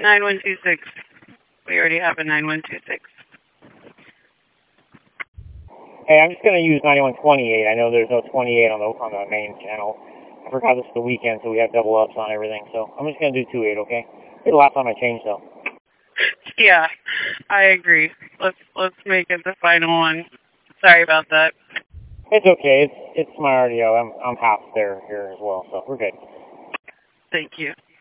9126. We already have a 9126. Hey, I'm just going to use 9128. I know there's no 28 on the main channel. I forgot this is the weekend, so we have double ups on everything. So I'm just going to do 28, okay? It's the last time I changed, though. Yeah, I agree. Let's make it the final one. Sorry about that. It's okay. It's my RDO. I'm half there here as well, so we're good. Thank you.